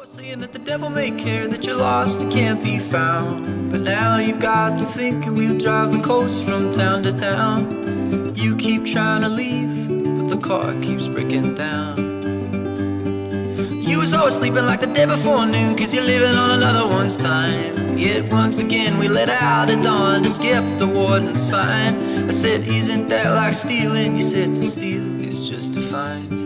was saying that the devil may care that you're lost and can't be found. But now you've got to think and we'll drive the coast from town to town. You keep trying to leave, but the car keeps breaking down. You was always sleeping like the day before noon, cause you're living on another one's time. Yet once again we let out at dawn to skip the warden's fine. I said, isn't that like stealing? You said, to steal is just to find.